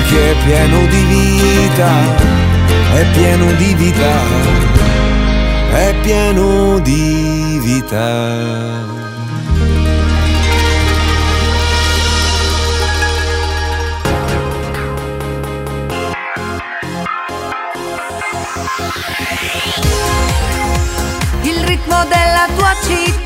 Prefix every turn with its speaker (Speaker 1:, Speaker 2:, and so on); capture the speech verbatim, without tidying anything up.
Speaker 1: che è pieno di vita, è pieno di vita, è pieno di vita.
Speaker 2: Il ritmo della tua città